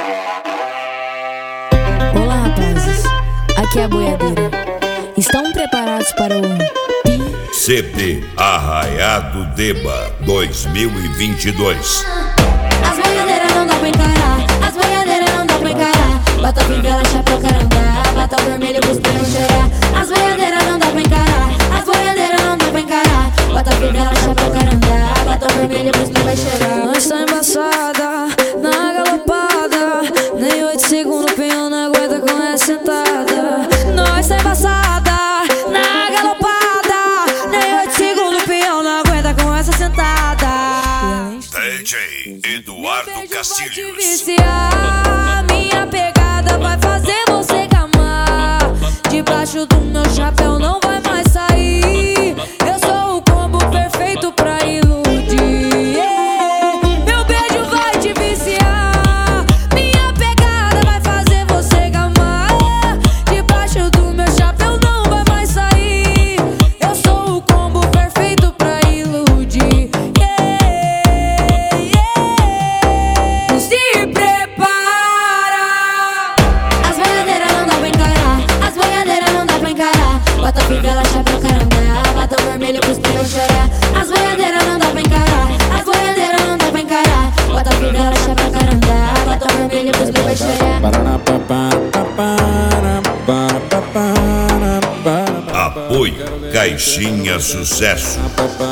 Olá, rapazes, aqui é a boiadeira. Estão preparados para o CD Arraiado Deba 2022. As boiadeiras não dá pra encarar, as boiadeiras não dá pra encarar. Bota fivela, chapéu, carandá, bota vermelho, cuspir e chorar. As boiadeiras não dá pra encarar, as boiadeiras não dá pra encarar. Bota fivela, chapéu, carandá, bota vermelho, cuspir e chorar. Nós tá embaçada, na galopada, nem 8 segundos o peão não aguenta com essa sentada. Nós tá embaçada, na galopada, nem 8 segundos o peão não aguenta com essa sentada. DJ Eduardo Castilhos. Viciar, minha pegada vai fazer você gamar. Debaixo do meu chapéu não vai mais sair. Eu sou o combo perfeito pra iludir. Meu beijo vai te viciar. Minha pegada vai fazer você gamar. Debaixo do meu chapéu não vai mais sair. Eu sou o combo perfeito pra iludir. Se prepara. As boiadeiras não dá pra encarar, as boiadeiras não dá pra encarar. Bota fivela, chapéu, carandá, bota o vermelho, cuspir e chorar. As boiadeiras não dá pra encarar, as boiadeiras não dá pra encarar. Bota fivela, chapéu, carandá, bota o vermelho, cuspir e chorar. Apoio Caixinha Sucesso.